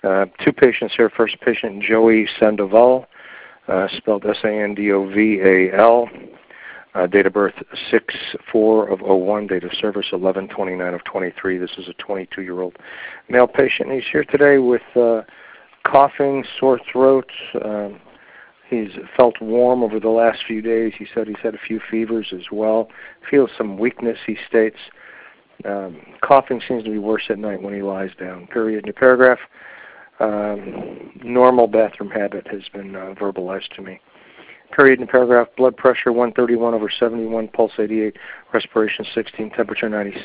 Two patients here. First patient, Joey Sandoval, spelled Sandoval. Date of birth 6/4/01. Date of service 11/29/23. This is a 22-year-old male patient. He's here today with coughing, sore throat. He's felt warm over the last few days. He said he's had a few fevers as well. Feels some weakness, he states. Coughing seems to be worse at night when he lies down. Period. New paragraph. Normal bathroom habit has been verbalized to me. Period. New paragraph. Blood pressure 131/71, pulse 88, respiration 16, temperature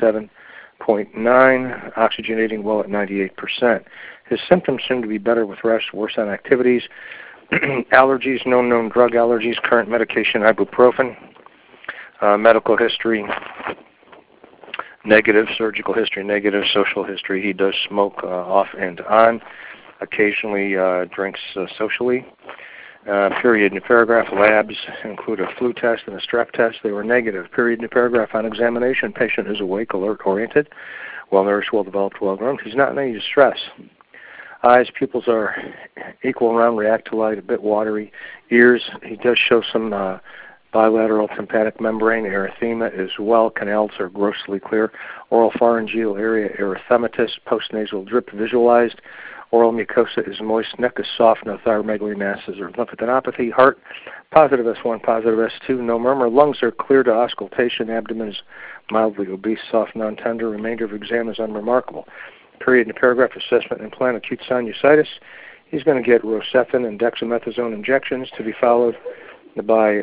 97.9, oxygenating well at 98%. His symptoms seem to be better with rest, worse on activities. Allergies, no known drug allergies, current medication, ibuprofen. Medical history, negative. Surgical history, negative. Social history, he does smoke off and on. Occasionally drinks socially. Period. New paragraph. Labs include a flu test and a strep test. They were negative. Period. New paragraph. On examination, patient is awake, alert, oriented, well-nourished, well-developed, well-grown. He's not in any distress. Eyes, pupils are equal around, react to light, a bit watery. Ears, he does show some bilateral tympanic membrane erythema as well. Canals are grossly clear. Oral pharyngeal area erythematous. Postnasal drip visualized. Oral mucosa is moist. Neck is soft. No thyromegaly masses or lymphadenopathy. Heart, positive S1, positive S2. No murmur. Lungs are clear to auscultation. Abdomen is mildly obese, soft, non-tender. Remainder of exam is unremarkable. Period. In the paragraph. Assessment and plan. Acute sinusitis. He's going to get Rocephin and dexamethasone injections to be followed by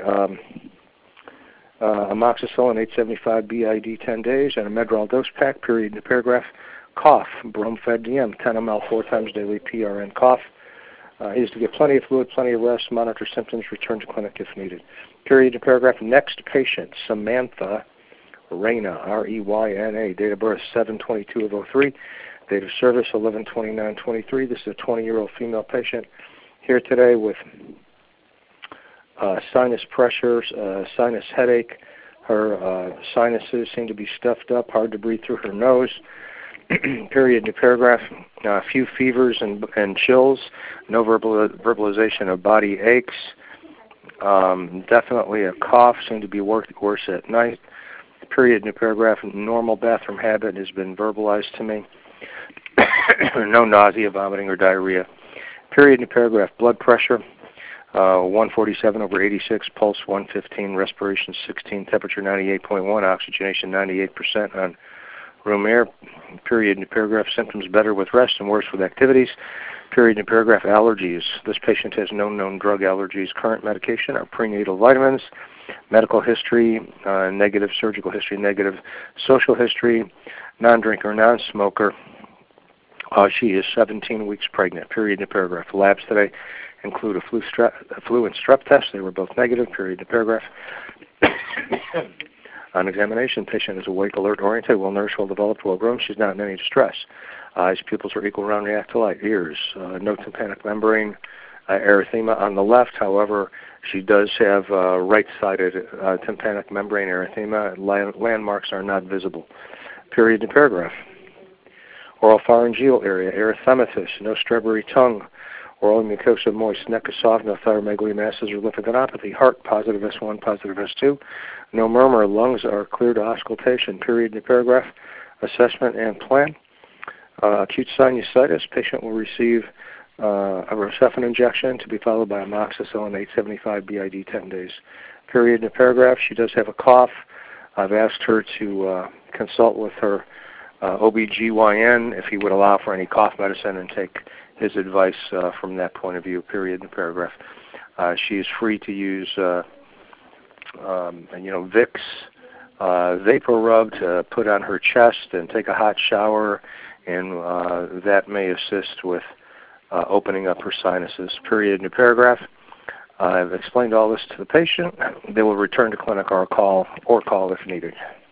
amoxicillin 875 BID 10 days and a Medrol dose pack. Period. In the paragraph. Cough, Bromfed DM, 10 ml 4 times daily, PRN cough. He is to get plenty of fluid, plenty of rest, monitor symptoms, return to clinic if needed. Period. In paragraph. Next patient, Samantha Reyna, R-E-Y-N-A, date of birth 7/22/03, date of service 11/29/23. This is a 20-year-old female patient here today with sinus pressure, sinus headache. Her sinuses seem to be stuffed up, hard to breathe through her nose. Period. New paragraph. A few fevers and chills. No verbalization of body aches. Definitely a cough. Seemed to be worse at night. Period. New paragraph. Normal bathroom habit has been verbalized to me. No nausea, vomiting, or diarrhea. Period. New paragraph. Blood pressure 147/86, pulse 115, respiration 16, temperature 98.1, oxygenation 98% on room air. Period. New paragraph. Symptoms better with rest and worse with activities. Period. New paragraph. Allergies. This patient has no known drug allergies. Current medication are prenatal vitamins. Medical history, negative. Surgical history, negative. Social history, non-drinker, non-smoker. She is 17 weeks pregnant. Period. New paragraph. Labs today include a flu and strep test. They were both negative. Period. New paragraph. On examination, patient is awake, alert, oriented, well-nourished, well-developed, well-grown. She's not in any distress. Eyes, pupils are equal, round, react to light. Ears, no tympanic membrane erythema on the left. However, she does have right-sided tympanic membrane erythema. Landmarks are not visible. Period. In paragraph. Oral pharyngeal area erythematous. No strawberry tongue. Oral mucosa moist. Neck is soft. No thyromegaly masses or lymphadenopathy. Heart, positive S1, positive S2. No murmur. Lungs are clear to auscultation. Period. In paragraph. Assessment and plan. Acute sinusitis. Patient will receive a Rocephin injection to be followed by amoxicillin 875 BID 10 days. Period. In paragraph. She does have a cough. I've asked her to consult with her OBGYN if he would allow for any cough medicine and take his advice from that point of view. Period. In paragraph. She is free to use Vicks vapor rub to put on her chest and take a hot shower, and that may assist with opening up her sinuses. Period. New paragraph. I've explained all this to the patient. They will return to clinic or call if needed.